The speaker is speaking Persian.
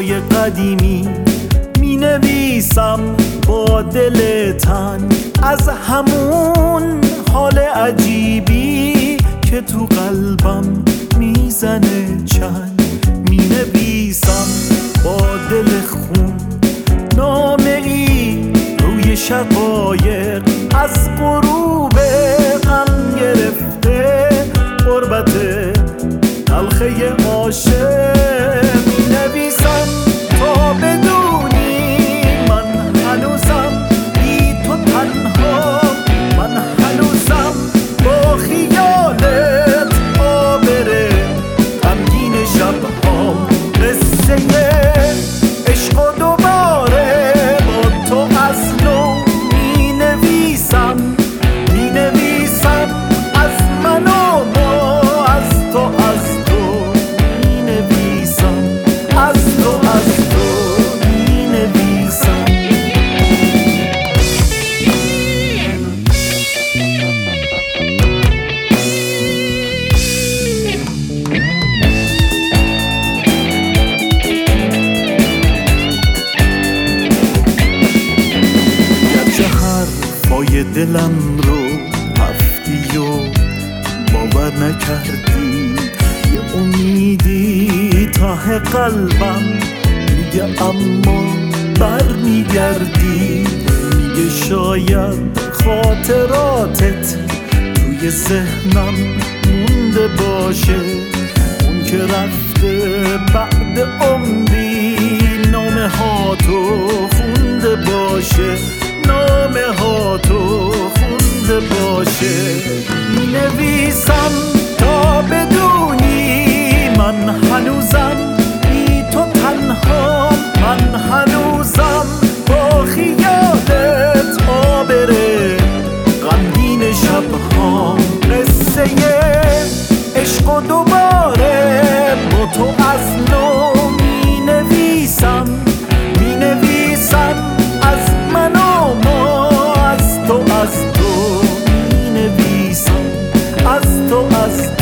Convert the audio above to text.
شعرهای قدیمی می نویسم با دل تنگ از همون حال عجیبی که تو قلبم میزنه چنگ. می نویسم با دل خون نامه ای روی شقایق، از غروب غم گرفته غربت تلخه عاشق. می نویسم تا بدونی من هنوزم بی تو تنها، من هنوزم با خیالت آبره غمگین شبهام. قصه عشق و دوباره با تو از نو می نویسم، می نویسم از من و ما، از تو می نویسم، از تو می نویسم. گرچه حرفای دلم رو رفتی و باور نکردی، یه امیدی ته قلبم میگه اما بر میگردی. میگه شاید خاطراتت توی ذهنم مونده باشه، اون که رفته بعد عمری نامه ها تو خونده باشه، نامه ها تو خونده باشه. می نویسم تا بدونی من هنوزم بی تو تنها، من هنوزم با خیالت آبره غمگین شبهام. قصه عشق و دوباره با تو از نو می نویسم، می نویسم از من و ما، از تو می نویسم، از تو